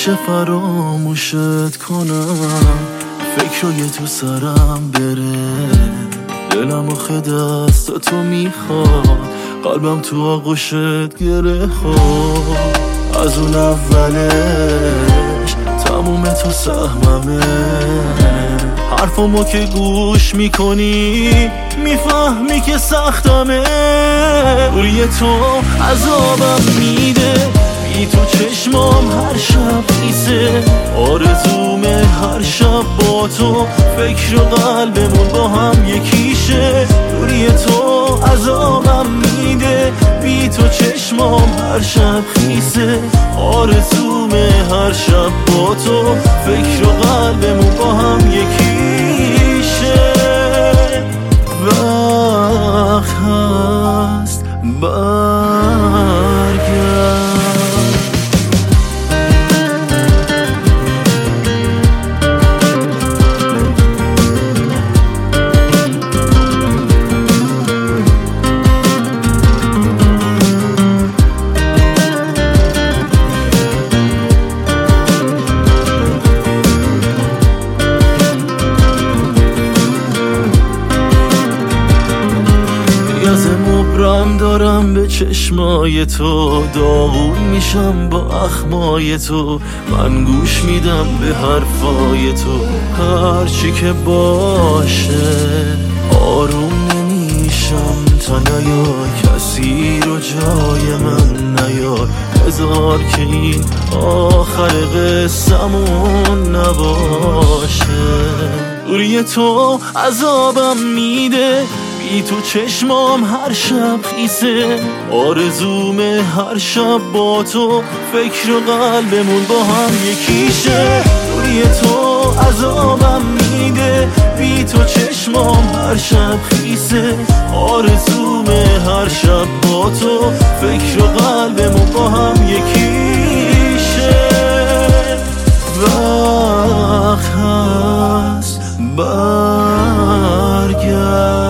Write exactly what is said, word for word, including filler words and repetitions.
میشه فراموشت کنم؟ فکرای تو سرم بره، دلم آخه دست تو میخواد، قلبم تو آغوشت گره خورد. از اون اولش تموم تو سهممه، حرفامو که گوش میکنی میفهمی که سختمه. روی تو عذابم میده، بی تو چشمام هر شب خیسه، آرزومه هر شب با تو، فکر و قلبمون با هم یکیشه. روی تو عذابم میده، بی تو چشمام هر شب خیسه، آرزومه هر شب با تو، فکر و قلبمون با هم یکیشه. وقت هست برگرد. از مبرم دارم به چشمای تو، داغون میشم با اخمای تو، من گوش میدم به حرفای تو، هرچی که باشه آروم نمیشم تا نیار کسی رو جای من نیار. هزار که این آخر قصه‌مون نباشه. روی تو عذابم میده، بی تو چشمام هر شب خیسه، آرزومه هر شب با تو، فکر و قلبمون با هم یکیشه. روی تو عذابم میده، بی تو چشمام هر شب خیسه، آرزومه هر شب با تو، فکر و قلبمون با هم یکیشه. وقت هست برگرد.